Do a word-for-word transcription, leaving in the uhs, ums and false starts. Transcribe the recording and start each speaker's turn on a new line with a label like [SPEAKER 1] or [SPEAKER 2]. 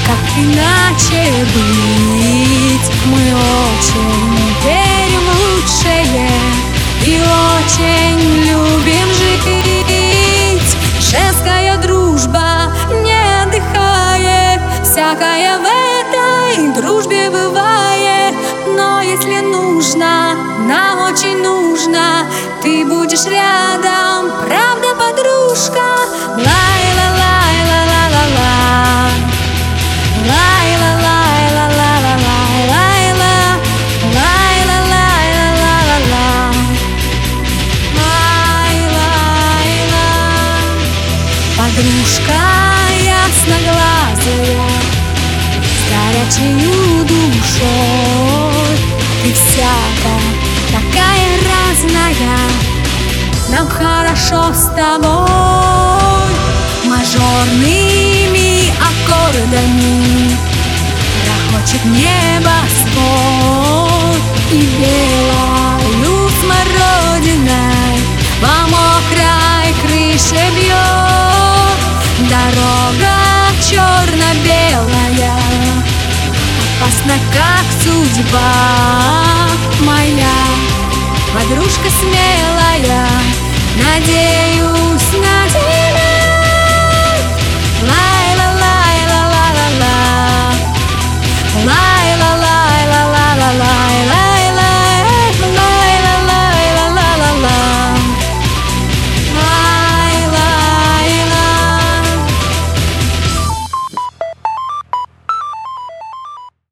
[SPEAKER 1] как иначе быть? Мы очень верим в лучшее и очень любим жить. Женская дружба не отдыхает, всякое в этой дружбе бывает. Но если нужно, нам очень нужно, ты будешь рядом, правда, подружка? Лай-ла-лай-ла-ла-ла-ла, лай-ла-лай-ла-ла-ла-лай-ла, лай-ла-лай-ла-ла-ла-ла, лай-лай-ла. Подружка ясноглазая, с горячею душой, ты всяко такая разная, нам хорошо с тобой. Мажорными аккордами грохочет небосвод, и белою смородиной по мокрой крыше бьет дорога черно-белая, опасна, как судьба моя. Подружка смелая, надеюсь на